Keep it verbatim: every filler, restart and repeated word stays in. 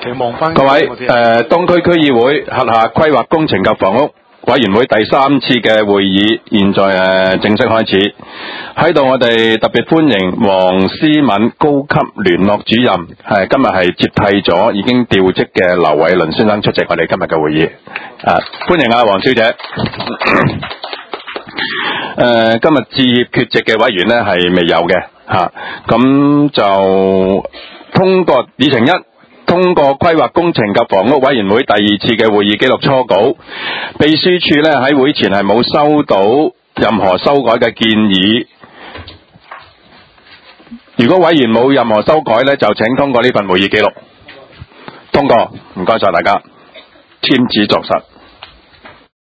其實望翻各位誒、呃，東區區議會轄下規劃工程及房屋委員會第三次嘅會議，現在誒、呃、正式開始。喺度我哋特別歡迎黃思敏高級聯絡主任，係今日係接替咗已經調職嘅劉偉倫先生出席我哋今日嘅會議。啊，歡迎啊，黃小姐。誒、呃，今日置業缺席嘅委員呢係未有嘅嚇，咁、啊、就通過議程一。通過規劃工程及房屋委員會第二次嘅會議記錄初稿，秘書處咧喺會前係冇收到任何修改嘅建議。如果委員冇任何修改咧，就請通過呢份會議記錄。通過，唔該晒大家，簽字作實。